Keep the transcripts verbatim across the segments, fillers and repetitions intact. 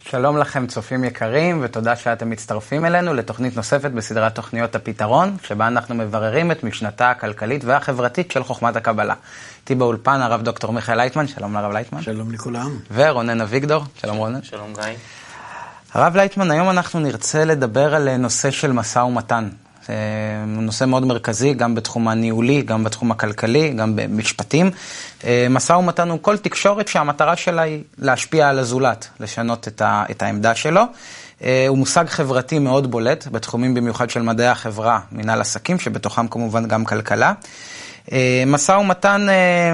שלום לכם צופים יקרים, ותודה שאתם מצטרפים אלינו לתוכנית נוספת בסדרת תוכניות הפתרון, שבה אנחנו מבררים את משנתה הכלכלית והחברתית של חוכמת הקבלה. איתי באולפן הרב דוקטור מיכאל לייטמן, שלום לרב לייטמן. שלום לכולם. ורונן אביגדור, שלום רונן. שלום גיא. הרב לייטמן, היום אנחנו נרצה לדבר על נושא של משא ומתן. זה נושא מאוד מרכזי, גם בתחום הניהולי, גם בתחום הכלכלי, גם במשפטים. משא ומתן הוא כל תקשורת שהמטרה שלה היא להשפיע על הזולת, לשנות את, ה, את העמדה שלו. הוא מושג חברתי מאוד בולט, בתחומים במיוחד של מדעי החברה, מנהל עסקים, שבתוכם כמובן גם כלכלה. משא ומתן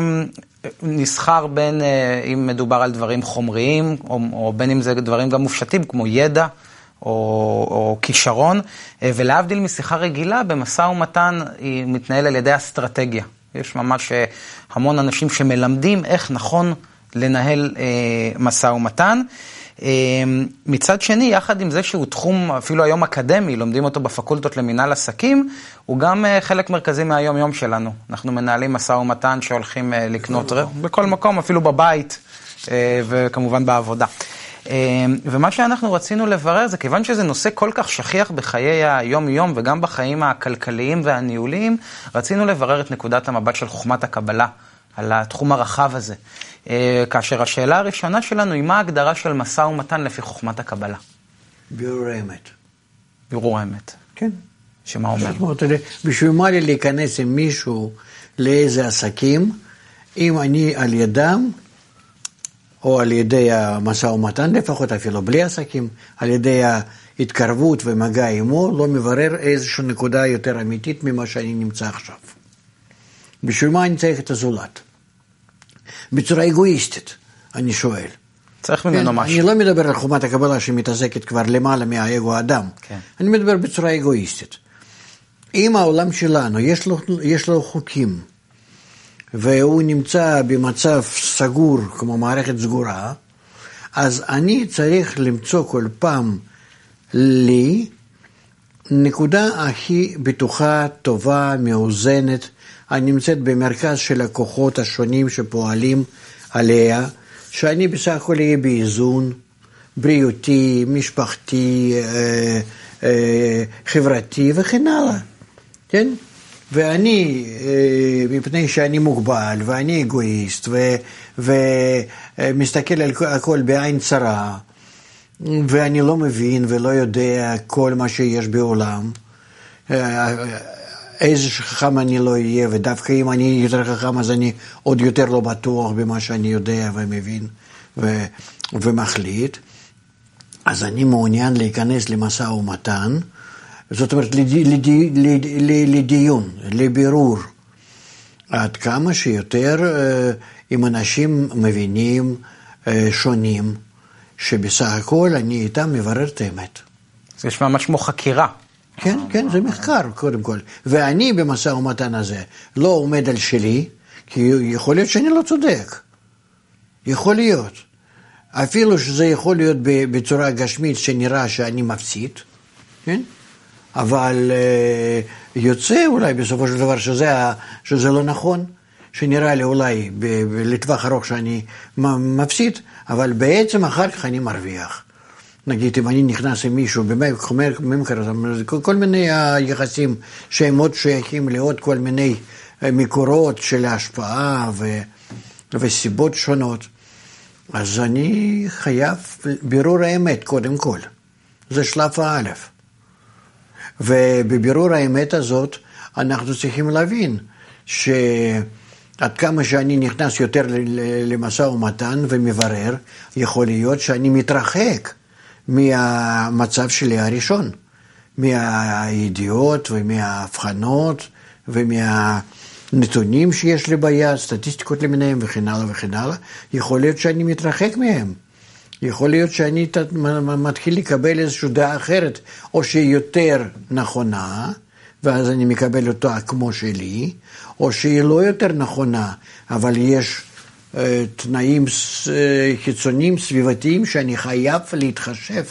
נסחר בין, אם מדובר על דברים חומריים, או, או בין אם זה דברים גם מופשטים, כמו ידע, או, או כישרון, ולהבדיל משיחה רגילה, במשא ומתן היא מתנהל על ידי אסטרטגיה. יש ממש המון אנשים שמלמדים איך נכון לנהל אה, משא ומתן. אה, מצד שני, יחד עם זה שהוא תחום אפילו היום אקדמי, לומדים אותו בפקולטות למנהל עסקים, הוא גם אה, חלק מרכזי מהיום יום שלנו. אנחנו מנהלים משא ומתן שהולכים אה, לקנות בכל, בכל מקום, אפילו בבית, אה, וכמובן בעבודה. ומה שאנחנו רצינו לברר זה כיוון שזה נושא כל כך שכיח בחיי היום-יום וגם בחיים הכלכליים והניהוליים, רצינו לברר את נקודת המבט של חוכמת הקבלה על התחום הרחב הזה. כאשר השאלה הראשונה שלנו היא מה ההגדרה של משא ומתן לפי חוכמת הקבלה? בירור האמת. בירור האמת. כן. שמה אומר? בשביל מה לי להיכנס עם מישהו לאיזה עסקים, אם אני על ידם, או על ידי המשא ומתן, לפחות אפילו בלי עסקים, על ידי ההתקרבות ומגע עמו, לא מברר איזושהי נקודה יותר אמיתית ממה שאני נמצא עכשיו. בשביל מה אני צריך את הזולת? בצורה אגואיסטית, אני שואל. צריך ממנו משהו. אני לא מדבר על חוכמת הקבלה שמתעסקת כבר למעלה מהאגו האדם. כן. אני מדבר בצורה אגואיסטית. אם העולם שלנו, יש לו, יש לו חוקים, והוא נמצא במצב סגור, כמו מערכת סגורה, אז אני צריך למצוא כל פעם לי נקודה הכי בטוחה, טובה, מאוזנת, הנמצאת במרכז של הכוחות השונים שפועלים עליה, שאני בסך הכל אהיה באיזון, בריאותי, משפחתי, אה, אה, חברתי וכן הלאה, כן? ואני, מפני שאני מוגבל, ואני אגואיסט, ומסתכל על הכל בעין צרה, ואני לא מבין ולא יודע כל מה שיש בעולם, איזה חכם אני לא אהיה, ודווקא אם אני יותר חכם, אז אני עוד יותר לא בטוח במה שאני יודע ומבין ו- ומחליט. אז אני מעוניין להיכנס למשא ומתן, זאת אומרת, לדי, לדי, לדי, לדיון, לבירור, עד כמה שיותר עם אנשים מבינים, שונים, שבסך הכל אני איתם מברר את האמת. זה יש ממש כמו חקירה. כן, כן, זה מחקר קודם כל. ואני במשא ומתן הזה לא עומד על שלי, כי יכול להיות שאני לא צודק. יכול להיות. אפילו שזה יכול להיות בצורה גשמית שנראה שאני מפסיד, כן? אבל uh, יוצא אולי בסופו של דבר שזה, שזה לא נכון, שנראה לי אולי ב- ב- לטווח ארוך שאני מפסיד, אבל בעצם אחר כך אני מרוויח. נגיד, אם אני נכנס עם מישהו, בממכר, כל, כל מיני היחסים שהם עוד שייכים לעוד כל מיני מקורות של ההשפעה ו- וסיבות שונות, אז אני חייב בירור האמת קודם כל. זה שלב האלף. ובבירור האמת הזאת אנחנו צריכים להבין שעד כמה שאני נכנס יותר למשא ומתן ומברר, יכול להיות שאני מתרחק מהמצב שלי הראשון, מהידיעות ומההבחנות ומהנתונים שיש לי ביד, סטטיסטיקות למיניהם וכן הלאה וכן הלאה, יכול להיות שאני מתרחק מהם. יכול להיות שאני מתחיל לקבל איזושהי דעה אחרת, או שהיא יותר נכונה, ואז אני מקבל אותה כמו שלי, או שהיא לא יותר נכונה, אבל יש uh, תנאים uh, חיצוניים, סביבתיים, שאני חייב להתחשב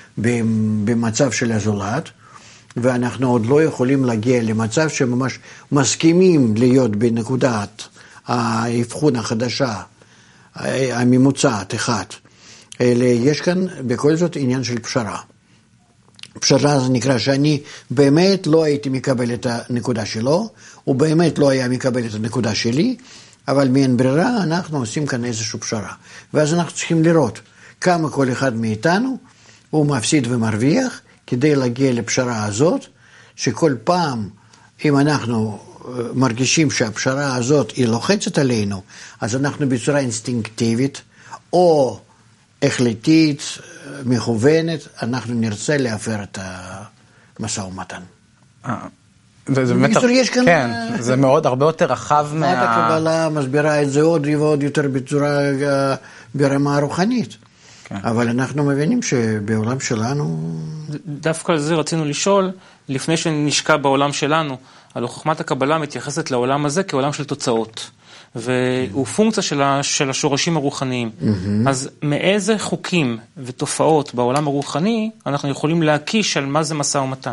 במצב של הזולת, ואנחנו עוד לא יכולים להגיע למצב שממש מסכימים להיות בנקודת האבחון החדשה, הממוצעת אחת, אלא יש כאן בכל זאת עניין של פשרה. פשרה זה נקרא שאני באמת לא הייתי מקבל את הנקודה שלו, הוא באמת לא היה מקבל את הנקודה שלי, אבל מאין ברירה אנחנו עושים כאן איזושהי פשרה. ואז אנחנו צריכים לראות כמה כל אחד מאיתנו הוא מפסיד ומרוויח, כדי להגיע לפשרה הזאת, שכל פעם אם אנחנו מרגישים שהפשרה הזאת היא לוחצת עלינו, אז אנחנו בצורה אינסטינקטיבית או החלטית, מכוונת, אנחנו נרצה להפר את המשא ומתן. זה באמת, כן, זה מאוד הרבה יותר רחב מה... חוכמת הקבלה מסבירה את זה עוד ועוד יותר בצורה, ברמה הרוחנית. אבל אנחנו מבינים שבעולם שלנו... דווקא על זה רצינו לשאול, לפני שנשקע בעולם שלנו, על חוכמת הקבלה מתייחסת לעולם הזה כעולם של תוצאות. והוא פונקציה של, ה, של השורשים הרוחניים. Mm-hmm. אז מאיזה חוקים ותופעות בעולם הרוחני אנחנו יכולים להקיש על מה זה משא ומתן?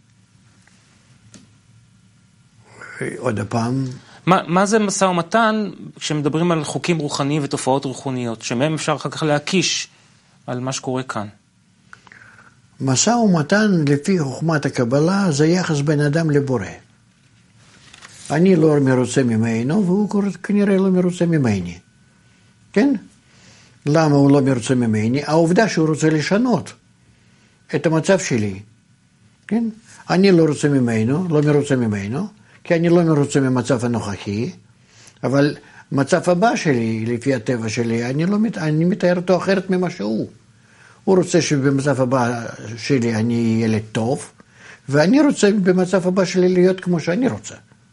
עוד הפעם... מה, מה זה משא ומתן כשמדברים על חוקים רוחניים ותופעות רוחניות, שמהם אפשר אחר כך להקיש על מה שקורה כאן? משא ומתן לפי חוכמת הקבלה זה יחס בין אדם לבורא. אני לא מרוצה ממנו, והוא כנראה לא מרוצה ממני. כן? למה הוא לא מרוצה ממני? העובדה שהוא רוצה לשנות את המצב שלי. כן? אני לא רוצה ממנו, לא מרוצה ממנו, כי אני לא מרוצה ממצב הנוכחי, אבל מצב הבא שלי, לפי הטבע שלי, אני, לא, אני מתאר אותו אחרת ממה שהוא. הוא רוצה שבמצב הבא שלי אני ילד טוב, ואני רוצה במצב הבא שלי להיות כמו שאני רוצה.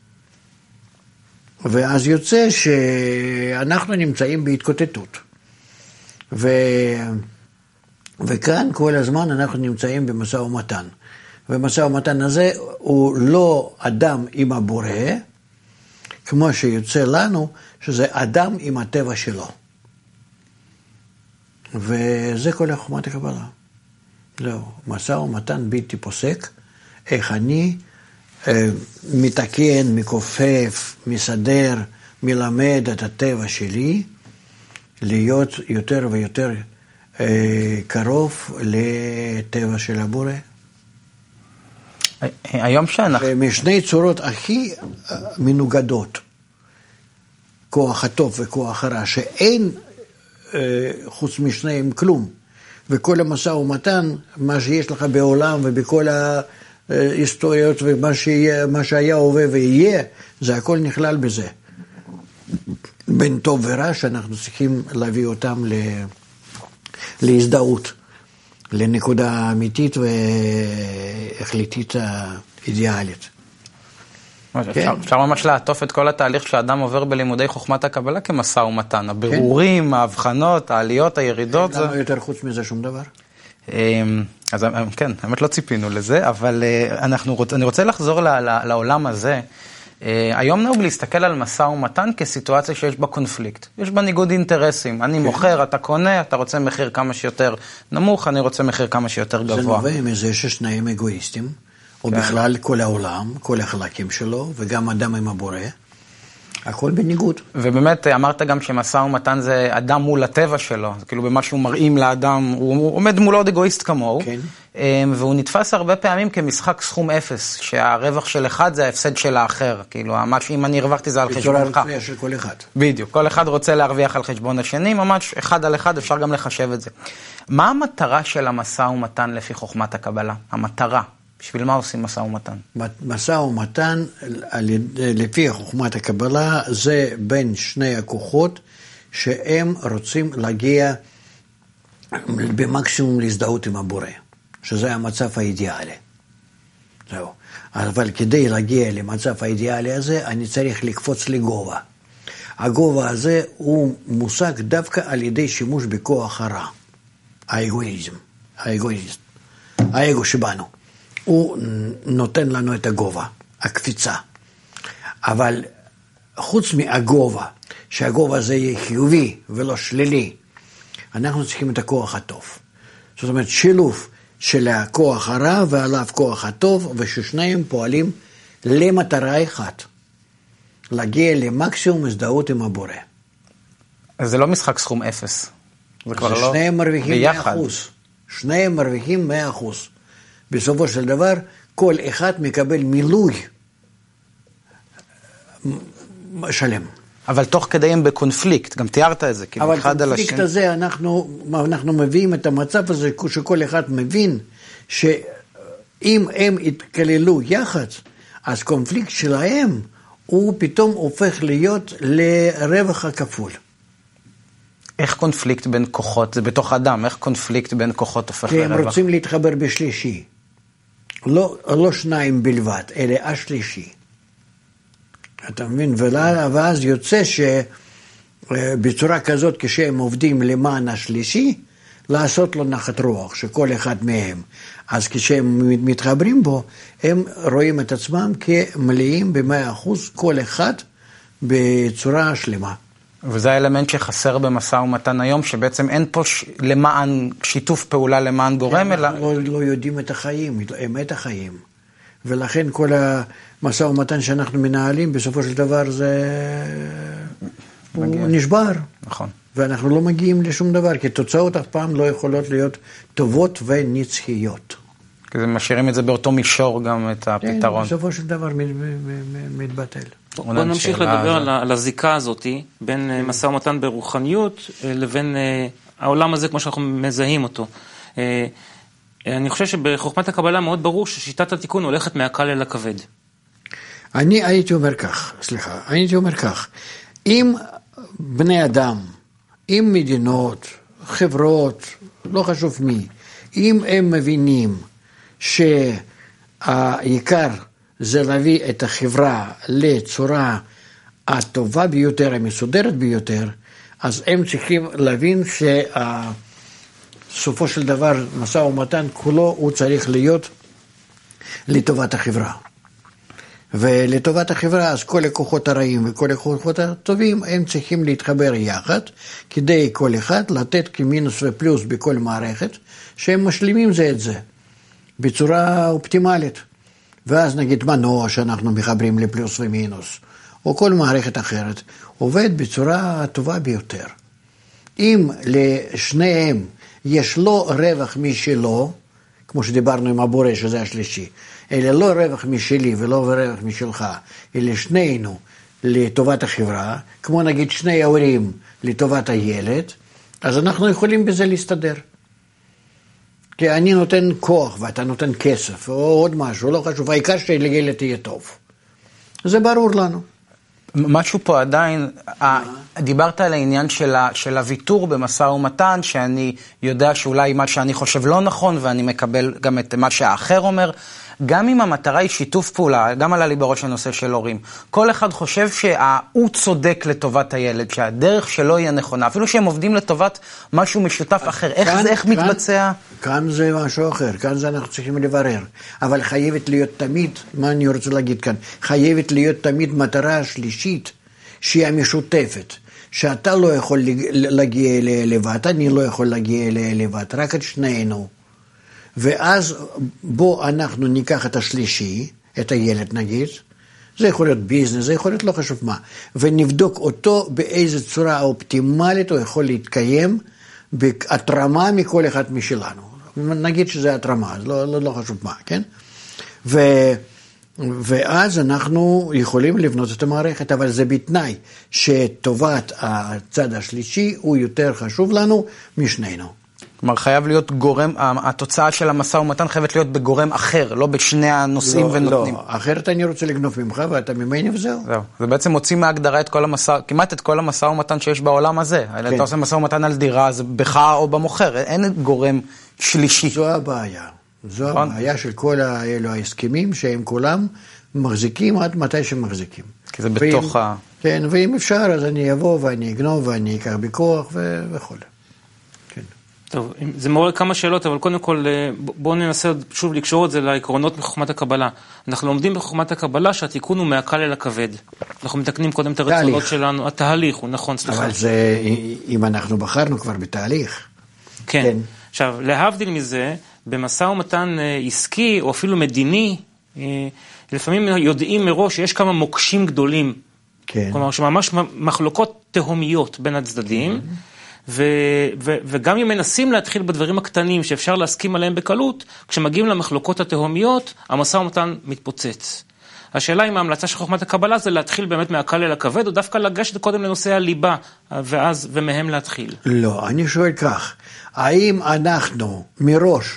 ואז יוצא שאנחנו נמצאים בהתקוטטות. ו... וכאן כל הזמן אנחנו נמצאים במשא ומתן. ומשא ומתן הזה הוא לא אדם עם הבורא, כמו שיוצא לנו, שזה אדם עם הטבע שלו. וזה כל החוכמת הקבלה. זהו, משא ומתן בלתי פוסק, איך אני אה, מתקן, מכופף, מסדר, מלמד את הטבע שלי, להיות יותר ויותר אה, קרוב לטבע של הבורא. היום שאנחנו... משני צורות הכי מנוגדות, כוח הטוב וכוח הרע, שאין חוץ משניהם כלום, וכל המשא ומתן, מה שיש לך בעולם ובכל ההיסטוריות ומה שהיה, מה שהיה הווה ויהיה, זה הכל נכלל בזה. בין טוב ורע שאנחנו צריכים להביא אותם להזדהות, לנקודה אמיתית והחליטית האידיאלית. אפשר ממש לעטוף את כל התהליך שהאדם עובר בלימודי חוכמת הקבלה כמשא ומתן. הבירורים, ההבחנות, העליות, הירידות. למה יותר חוץ מזה שום דבר? אז כן, האמת לא ציפינו לזה, אבל אני רוצה לחזור לעולם הזה. היום נהוג להסתכל על משא ומתן כסיטואציה שיש בה קונפליקט. יש בה ניגוד אינטרסים. אני מוכר, אתה קונה, אתה רוצה מחיר כמה שיותר נמוך, אני רוצה מחיר כמה שיותר גבוה. זה נובע מזה ששניים אגואיסטים, או בכלל כל העולם, כל החלקים שלו, וגם אדם עם הבורא, הכל בניגוד. ובאמת אמרת גם שמשא ומתן זה אדם מול הטבע שלו, זה כאילו במה שהוא מראים לאדם, הוא עומד מול עוד אגואיסט כמוהו, כן. והוא נתפס הרבה פעמים כמשחק סכום אפס, שהרווח של אחד זה ההפסד של האחר, כאילו ממש אם אני הרווחתי זה על חשבונך. בצורה רצויה של כל אחד. בדיוק, כל אחד רוצה להרוויח על חשבון השני, ממש אחד על אחד אפשר גם לחשב את זה. מה המטרה של המשא ומתן לפי חוכמת הקבלה? המטרה. בשביל מה עושים משא ומתן? משא ומתן, לפי חוכמת הקבלה, זה בין שני הכוחות שהם רוצים להגיע במקסימום להזדהות עם הבורא, שזה המצב האידיאלי. זהו. אבל כדי להגיע למצב האידיאלי הזה, אני צריך לקפוץ לגובה. הגובה הזה הוא מושג דווקא על ידי שימוש בכוח הרע, האגואיזם, האגואיזם, האגו שבנו. הוא נותן לנו את הגובה, הקפיצה. אבל חוץ מהגובה, שהגובה הזה יהיה חיובי ולא שלילי, אנחנו צריכים את הכוח הטוב. זאת אומרת, שילוב של הכוח הרע ועליו כוח הטוב, וששניהם פועלים למטרה אחת, להגיע למקסימום הזדהות עם הבורא. אז זה לא משחק סכום אפס. זה כבר לא שניהם מרוויחים ביחד. מאה אחוז. שניהם מרוויחים מאה אחוז. בסופו של דבר, כל אחד מקבל מילוי שלם. אבל תוך כדי הם בקונפליקט, גם תיארת את זה. אבל הקונפליקט הזה, אנחנו, אנחנו מביאים את המצב הזה, שכל אחד מבין שאם הם יתכללו יחד, אז קונפליקט שלהם, הוא פתאום הופך להיות לרווח הכפול. איך קונפליקט בין כוחות, זה בתוך אדם, איך קונפליקט בין כוחות הופך לרווח? כי הם רוצים להתחבר בשלישי. לא, לא שניים בלבד, אלא השלישי. אתה מבין? ואז יוצא שבצורה כזאת, כשהם עובדים למען השלישי, לעשות לו נחת רוח, שכל אחד מהם. אז כשהם מתחברים בו, הם רואים את עצמם כמלאים במאה אחוז, כל אחד בצורה שלמה. וזה האלמנט שחסר במשא ומתן היום, שבעצם אין פה ש... למען, שיתוף פעולה למען גורם, אלא... אנחנו לא, לא יודעים את החיים, אמת החיים. ולכן כל המשא ומתן שאנחנו מנהלים, בסופו של דבר זה... הוא נשבר. נכון. ואנחנו לא מגיעים לשום דבר, כי תוצאות אף פעם לא יכולות להיות טובות ונצחיות. כי זה משאירים את זה באותו מישור גם את הפתרון. כן, בסופו של דבר מתבטל. בואו נמשיך לדבר על הזיקה הזאת בין משא ומתן ברוחניות לבין העולם הזה כמו שאנחנו מזהים אותו. אני חושב שבחוכמת הקבלה מאוד ברור ששיטת התיקון הולכת מהקל אל הכבד. אני הייתי אומר כך, סליחה, הייתי אומר כך, אם בני אדם, אם מדינות, חברות, לא חשוב מי, אם הם מבינים שהעיקר זה להביא את החברה לצורה הטובה ביותר, המסודרת ביותר, אז הם צריכים להבין שסופו של דבר משא ומתן כולו הוא צריך להיות לטובת החברה. ולטובת החברה, אז כל הכוחות הרעים וכל הכוחות הטובים, הם צריכים להתחבר יחד, כדי כל אחד לתת כמינוס ופלוס בכל מערכת, שהם משלימים זה את זה, בצורה אופטימלית. ואז נגיד מנוע שאנחנו מחברים לפלוס ומינוס, או כל מערכת אחרת, עובד בצורה הטובה ביותר. אם לשניהם יש לא רווח משלו, כמו שדיברנו עם הבורא שזה השלישי, אלא לא רווח משלי ולא רווח משלך, אלא שנינו לטובת החברה, כמו נגיד שני ההורים לטובת הילד, אז אנחנו יכולים בזה להסתדר. כי אני נותן כוח ואתה נותן כסף, או עוד משהו, לא חשוב, העיקר שלילד יהיה טוב. זה ברור לנו. משהו פה עדיין, דיברת על העניין של הוויתור במשא ומתן, שאני יודע שאולי מה שאני חושב לא נכון, ואני מקבל גם את מה שהאחר אומר, גם אם המטרה היא שיתוף פעולה, גם עלה לי בראש הנושא של הורים, כל אחד חושב שהוא צודק לטובת הילד, שהדרך שלו היא הנכונה, אפילו שהם עובדים לטובת משהו משותף אחר, איך זה, איך מתבצע? כאן זה משהו אחר, כאן זה אנחנו צריכים לברר, אבל חייבת להיות תמיד, מה אני רוצה להגיד כאן, חייבת להיות תמיד מטרה שלישית, שהיא המשותפת, שאתה לא יכול להגיע לבד, אני לא יכול להגיע לבד, רק את שנינו. ואז בוא אנחנו ניקח את השלישי, את הילד נגיד, זה יכול להיות ביזנס, זה יכול להיות לא חשוב מה, ונבדוק אותו באיזו צורה אופטימלית הוא יכול להתקיים, בהתרמה מכל אחד משלנו. נגיד שזה התרמה, לא, לא, לא חשוב מה, כן? ו, ואז אנחנו יכולים לבנות את המערכת, אבל זה בתנאי שטובת הצד השלישי הוא יותר חשוב לנו משנינו. כלומר, חייב להיות גורם, התוצאה של המשא ומתן חייבת להיות בגורם אחר, לא בשני הנושאים לא, ונותנים. לא, אחרת אני רוצה לגנוב ממך ואתה ממני וזהו. זהו, זה בעצם מוציא מההגדרה את כל המשא, כמעט את כל המשא ומתן שיש בעולם הזה. כן. אתה עושה משא ומתן על דירה, זה בך או במוכר, אין גורם שלישי. זו הבעיה. זו נכון? הבעיה של כל האלו ההסכמים שהם כולם מחזיקים עד מתי שמחזיקים. כי זה בתוך ואם, ה... כן, ואם אפשר אז אני אבוא ואני אגנוב ואני אקח בכוח ו... וכל. טוב, זה מעורר כמה שאלות, אבל קודם כל בואו ננסה שוב לקשור את זה לעקרונות מחוכמת הקבלה. אנחנו לומדים בחוכמת הקבלה שהתיקון הוא מהקל אל הכבד. אנחנו מתקנים קודם את הרצונות שלנו. התהליך הוא נכון, סליחה. אבל זה, אם אנחנו בחרנו כבר בתהליך. כן. כן. עכשיו, להבדיל מזה, במשא ומתן עסקי או אפילו מדיני, לפעמים יודעים מראש שיש כמה מוקשים גדולים. כן. כלומר, שממש מחלוקות תהומיות בין הצדדים. ו, ו, וגם אם מנסים להתחיל בדברים הקטנים שאפשר להסכים עליהם בקלות, כשמגיעים למחלוקות התהומיות, המשא ומתן מתפוצץ. השאלה אם ההמלצה של חוכמת הקבלה זה להתחיל באמת מהקל אל הכבד, או דווקא לגשת קודם לנושא הליבה, ואז, ומהם להתחיל. לא, אני שואל כך, האם אנחנו מראש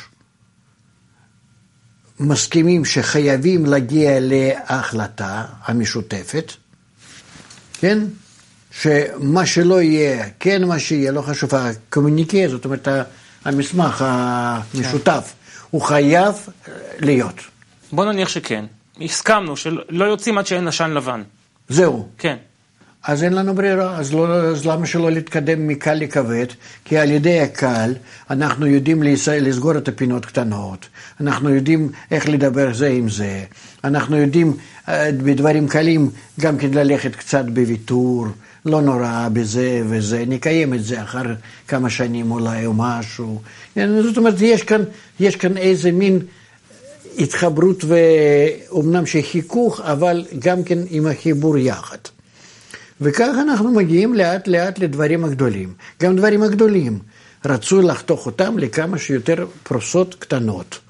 מסכימים שחייבים להגיע להחלטה המשותפת, כן? שמה שלא יהיה, כן מה שיהיה, לא חשוב, הקומוניקה, זאת אומרת, המסמך המשותף, הוא חייב להיות. בוא נניח שכן. הסכמנו שלא יוצאים עד שאין עשן לבן. זהו. כן. אז אין לנו ברירה, אז, לא, אז למה שלא להתקדם מקל לכבד? כי על ידי הקל אנחנו יודעים לסגור את הפינות קטנות, אנחנו יודעים איך לדבר זה עם זה, אנחנו יודעים בדברים קלים גם כן ללכת קצת בוויתור, לא נורא בזה וזה, נקיים את זה אחר כמה שנים אולי או משהו. זאת אומרת, יש כאן, יש כאן איזה מין התחברות ואומנם שחיכוך, אבל גם כן עם החיבור יחד. וכך אנחנו מגיעים לאט לאט לדברים הגדולים. גם דברים הגדולים רצו לחתוך אותם לכמה שיותר פרוסות קטנות.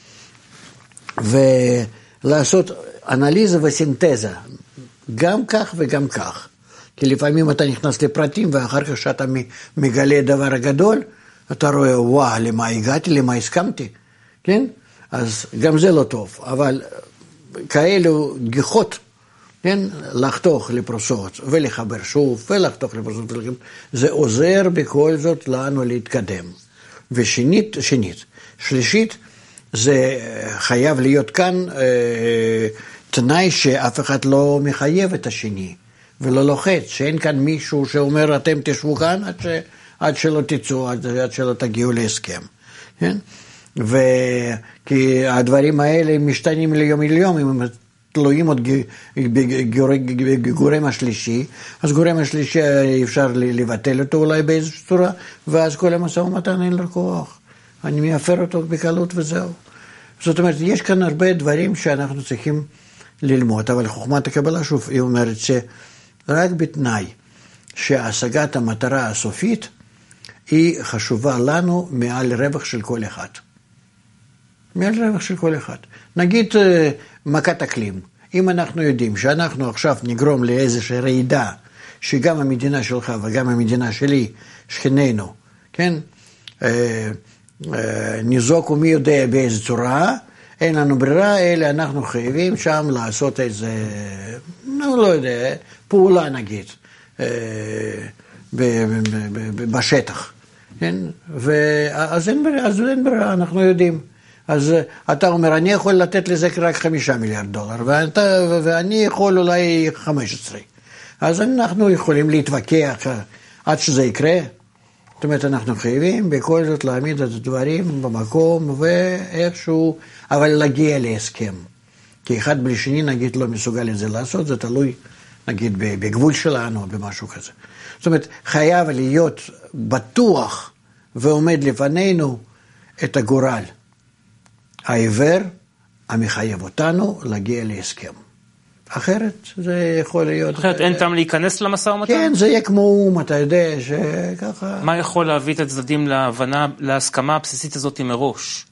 ולעשות אנליזה וסינתזה, גם כך וגם כך. כי לפעמים אתה נכנס לפרטים ואחר כך שאתה מגלה דבר הגדול, אתה רואה, וואו, למה הגעתי, למה הסכמתי, כן? אז גם זה לא טוב, אבל כאלו גיחות, כן, לחתוך לפרוסות ולחבר שוב ולחתוך לפרוסות, זה עוזר בכל זאת לנו להתקדם. ושנית, שנית, שלישית, זה חייב להיות כאן אה, תנאי שאף אחד לא מחייב את השני, ולא לוחץ, שאין כאן מישהו שאומר אתם תשבו כאן עד, ש, עד שלא תצאו, עד, עד שלא תגיעו להסכם, כן? וכי הדברים האלה משתנים ליום ליום, אם הם תלויים עוד בגורם השלישי, אז גורם השלישי אפשר לבטל אותו אולי באיזושהי צורה, ואז כל המשא ומתן אין לו כוח. אני מייפר אותו בקלות וזהו. זאת אומרת, יש כאן הרבה דברים שאנחנו צריכים ללמוד, אבל חוכמת הקבלה, שוב, היא אומרת שרק בתנאי שהשגת המטרה הסופית היא חשובה לנו מעל רווח של כל אחד. מעל רווח של כל אחד. נגיד מכת אקלים. אם אנחנו יודעים שאנחנו עכשיו נגרום לאיזושהי רעידה, שגם המדינה שלך וגם המדינה שלי, שכנינו, כן? ניזוקו מי יודע באיזו צורה, אין לנו ברירה, אלא אנחנו חייבים שם לעשות איזה, לא, לא יודע, פעולה נגיד, בשטח. כן? ואז אין ברירה, אז אין ברירה, אנחנו יודעים. אז אתה אומר, אני יכול לתת לזה רק חמישה מיליארד דולר, ואתה, ואני יכול אולי חמש עשרה. אז אנחנו יכולים להתווכח עד שזה יקרה. זאת אומרת, אנחנו חייבים בכל זאת להעמיד את הדברים במקום, ואיכשהו, אבל להגיע להסכם. כי אחד בלי שני, נגיד, לא מסוגל את זה לעשות, זה תלוי, נגיד, בגבול שלנו, או במשהו כזה. זאת אומרת, חייב להיות בטוח ועומד לפנינו את הגורל. העיוור המחייב אותנו להגיע להסכם. אחרת זה יכול להיות... אחרת אין טעם להיכנס למשא ומתן? כן, זה יהיה כמו אום, אתה יודע, שככה... מה יכול להביא את הצדדים להבנה, להסכמה הבסיסית הזאת מראש?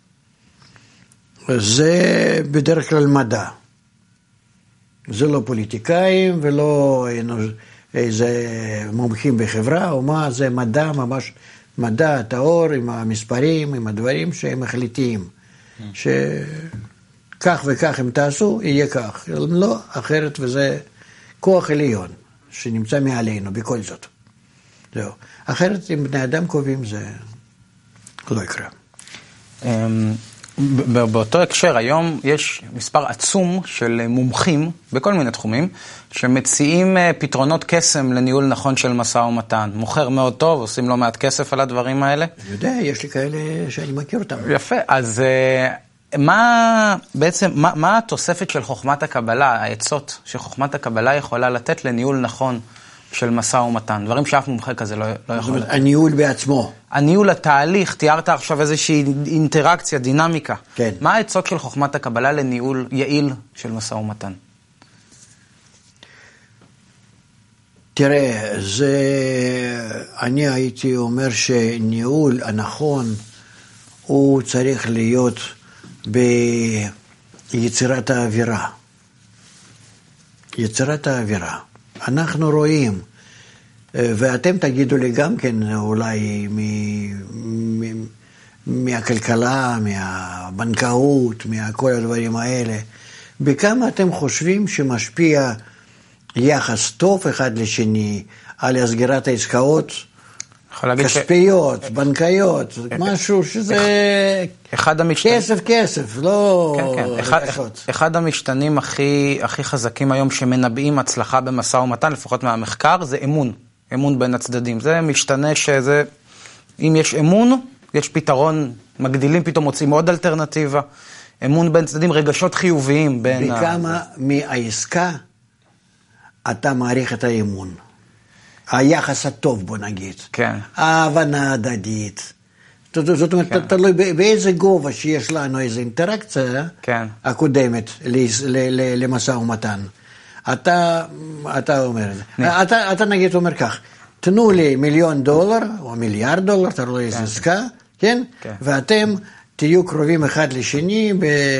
זה בדרך כלל מדע. זה לא פוליטיקאים ולא איזה מומחים בחברה, או מה, זה מדע, ממש מדע טהור עם המספרים, עם הדברים שהם מחליטים. שכך וכך אם תעשו, יהיה כך. לא, אחרת, וזה כוח עליון שנמצא מעלינו בכל זאת. זהו. אחרת, אם בני אדם קובעים, זה לא יקרה. באותו הקשר, היום יש מספר עצום של מומחים בכל מיני תחומים, שמציעים פתרונות קסם לניהול נכון של משא ומתן. מוכר מאוד טוב, עושים לא מעט כסף על הדברים האלה. אני יודע, יש לי כאלה שאני מכיר אותם. יפה, אז מה בעצם, מה, מה התוספת של חוכמת הקבלה, העצות שחוכמת הקבלה יכולה לתת לניהול נכון של משא ומתן? דברים שאף מומחה כזה לא, לא יכול לתת. הניהול בעצמו. הניהול, התהליך, תיארת עכשיו איזושהי אינטראקציה, דינמיקה. כן. מה העצות של חוכמת הקבלה לניהול יעיל של משא ומתן? תראה, זה, אני הייתי אומר שניהול הנכון הוא צריך להיות ביצירת האווירה. יצירת האווירה. אנחנו רואים, ואתם תגידו לי גם כן, אולי מ, מ, מהכלכלה, מהבנקאות, מכל הדברים האלה, בכמה אתם חושבים שמשפיע יחס טוב אחד לשני על סגירת העסקאות כספיות, בנקאיות, משהו שזה כסף כסף, לא רגשות. אחד המשתנים הכי חזקים היום שמנבאים הצלחה במשא ומתן, לפחות מהמחקר, זה אמון, אמון בין הצדדים. זה משתנה שזה, אם יש אמון, יש פתרון, מגדילים פתאום, מוצאים עוד אלטרנטיבה, אמון בין צדדים, רגשות חיוביים בין... בכמה מהעסקה אתה מעריך את האמון. היחס הטוב, בוא נגיד. כן. ההבנה הדדית. זאת אומרת, כן. תלוי באיזה גובה שיש לנו איזו אינטראקציה כן. הקודמת למשא ומתן. אתה, אתה אומר את זה. אתה, אתה נגיד אומר כך, תנו לי מיליון דולר, או מיליארד דולר, תלוי איזו עסקה, כן? כן? ואתם תהיו קרובים אחד לשני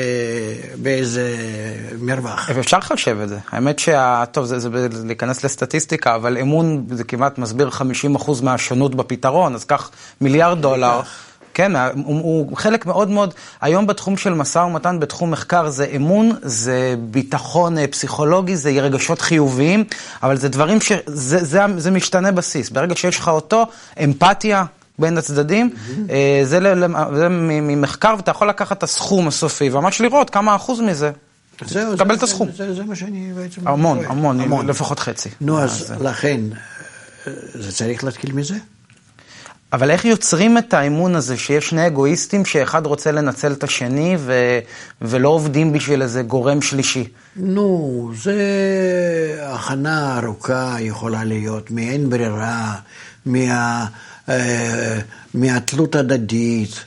באיזה מרווח. אפשר לחשב את זה. האמת שטוב, זה, זה להיכנס לסטטיסטיקה, אבל אמון זה כמעט מסביר חמישים אחוז מהשונות בפתרון, אז כך מיליארד דולר, כן, הוא, הוא חלק מאוד מאוד, היום בתחום של משא ומתן, בתחום מחקר, זה אמון, זה ביטחון פסיכולוגי, זה רגשות חיוביים, אבל זה דברים ש... זה, זה, זה משתנה בסיס. ברגע שיש לך אותו, אמפתיה, בין הצדדים, זה ממחקר, ואתה יכול לקחת את הסכום הסופי, וממש לראות כמה אחוז מזה, קבל את הסכום. זה מה שאני בעצם... המון, המון, לפחות חצי. נו, אז לכן, זה צריך להתחיל מזה? אבל איך יוצרים את האמון הזה, שיש שני אגואיסטים, שאחד רוצה לנצל את השני, ולא עובדים בשביל איזה גורם שלישי? נו, זה הכנה ארוכה יכולה להיות, מאין ברירה, מה... מהתלות הדדית,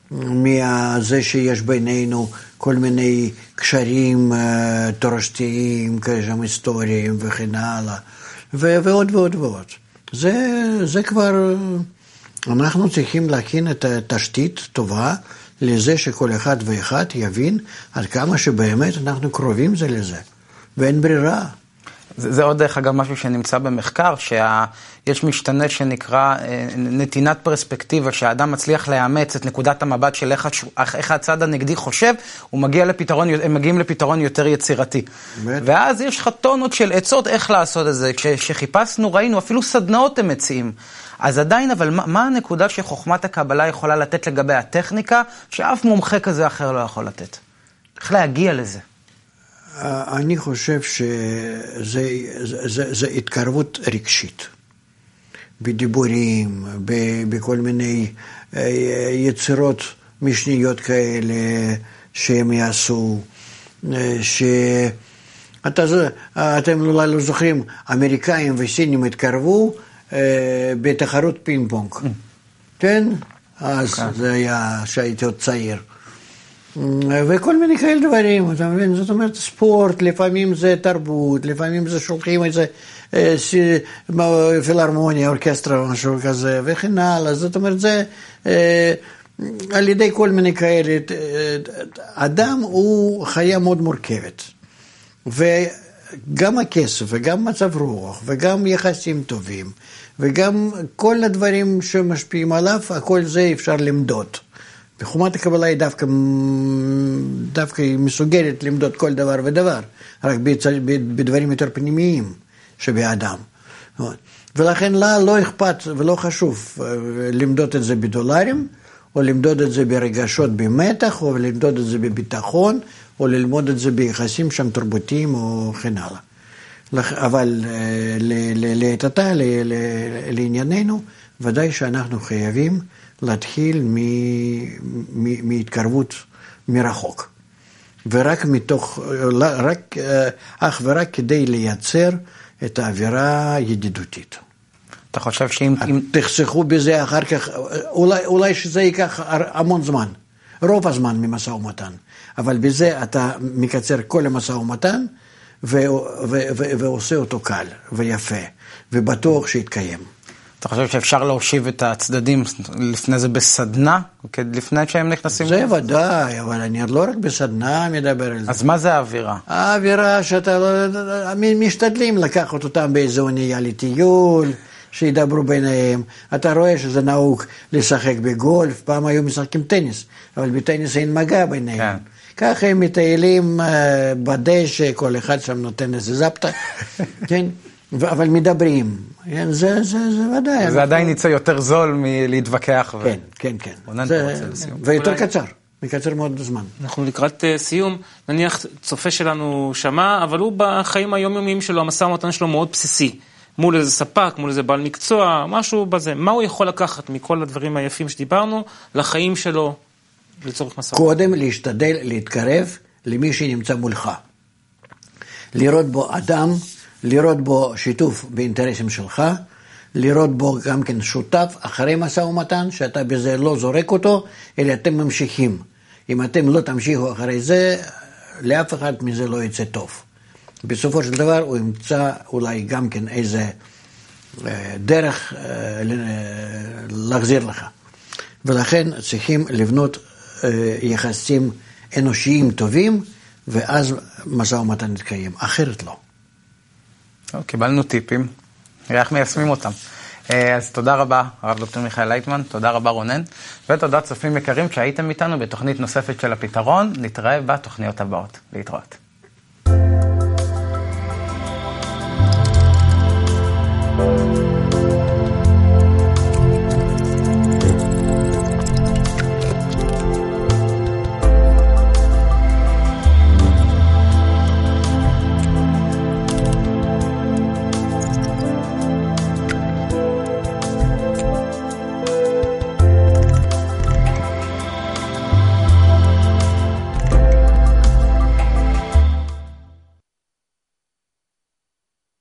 מזה שיש בינינו כל מיני קשרים תורשתיים, כאלה היסטוריים וכן הלאה, ועוד ועוד ועוד. זה, זה כבר, אנחנו צריכים להכין את התשתית טובה לזה שכל אחד ואחד יבין עד כמה שבאמת אנחנו קרובים זה לזה, ואין ברירה. זה, זה עוד דרך אגב משהו שנמצא במחקר, שיש משתנה שנקרא נתינת פרספקטיבה, שהאדם מצליח לאמץ את נקודת המבט של איך, איך הצד הנגדי חושב, הוא מגיע לפתרון, הם מגיעים לפתרון יותר יצירתי. באמת? ואז יש לך טונות של עצות איך לעשות את זה. כשחיפשנו, ראינו, אפילו סדנאות הם מציעים. אז עדיין, אבל מה, מה הנקודה שחוכמת הקבלה יכולה לתת לגבי הטכניקה, שאף מומחה כזה אחר לא יכול לתת? איך להגיע לזה? אני חושב שזה זה, זה, זה התקרבות רגשית, בדיבורים, בכל מיני יצירות משניות כאלה שהם יעשו, שאתם אולי לא זוכרים, אמריקאים וסינים התקרבו בתחרות פינג פונג, כן? אז זה היה שהייתי עוד צעיר. וכל מיני כאלה דברים, אתה מבין? זאת אומרת, ספורט, לפעמים זה תרבות, לפעמים זה שולחים איזה פילהרמוניה, אורקסטרה, משהו כזה, וכן הלאה. זאת אומרת, זה על ידי כל מיני כאלה. אדם הוא חיה מאוד מורכבת, וגם הכסף, וגם מצב רוח, וגם יחסים טובים, וגם כל הדברים שמשפיעים עליו, הכל זה אפשר למדוד. בחוכמת הקבלה היא דווקא, דווקא היא מסוגלת למדוד כל דבר ודבר, רק בדברים יותר פנימיים שבאדם. ולכן לה לא אכפת ולא חשוב למדוד את זה בדולרים, או למדוד את זה ברגשות במתח, או למדוד את זה בביטחון, או ללמוד את זה ביחסים שם תרבותיים או כן הלאה. אבל לעתתה, לענייננו, ודאי שאנחנו חייבים להתחיל מהתקרבות מרחוק. ורק מתוך, רק, אך ורק כדי לייצר את האווירה הידידותית. אתה חושב שאם... תחסכו בזה אחר כך, אולי, אולי שזה ייקח המון זמן, רוב הזמן ממשא ומתן. אבל בזה אתה מקצר כל המשא ומתן, ועושה אותו קל ויפה, ובטוח שיתקיים. אתה חושב שאפשר להושיב את הצדדים לפני זה בסדנה, לפני שהם נכנסים? זה ודאי, אבל אני לא רק בסדנה מדבר על זה. אז מה זה האווירה? האווירה שאתה לא... משתדלים לקחת אותם באיזו אונייה לטיול, שידברו ביניהם. אתה רואה שזה נהוג לשחק בגולף, פעם היו משחקים טניס, אבל בטניס אין מגע ביניהם. כן. ככה הם מטיילים בדשא, כל אחד שם נותן איזה זפטה, כן? אבל מדברים, זה, זה, זה ודאי. זה עדיין יצא יותר זול מלהתווכח. כן, כן, כן. ויותר קצר, מקצר מאוד זמן. אנחנו לקראת סיום, נניח צופה שלנו שמע, אבל הוא בחיים היומיומיים שלו, המשא ומתן שלו מאוד בסיסי. מול איזה ספק, מול איזה בעל מקצוע, משהו בזה. מה הוא יכול לקחת מכל הדברים היפים שדיברנו לחיים שלו לצורך משא ומתן? קודם להשתדל להתקרב למי שנמצא מולך. לראות בו אדם, לראות בו שיתוף באינטרסים שלך, לראות בו גם כן שותף אחרי משא ומתן, שאתה בזה לא זורק אותו, אלא אתם ממשיכים. אם אתם לא תמשיכו אחרי זה, לאף אחד מזה לא יצא טוב. בסופו של דבר הוא ימצא אולי גם כן איזה דרך להחזיר לך. ולכן צריכים לבנות יחסים אנושיים טובים, ואז משא ומתן יתקיים, אחרת לא. טוב, קיבלנו טיפים, נראה איך מיישמים אותם. אז תודה רבה, הרב דוקטור מיכאל לייטמן, תודה רבה רונן, ותודה צופים יקרים שהייתם איתנו בתוכנית נוספת של הפתרון, נתראה בתוכניות הבאות. להתראות.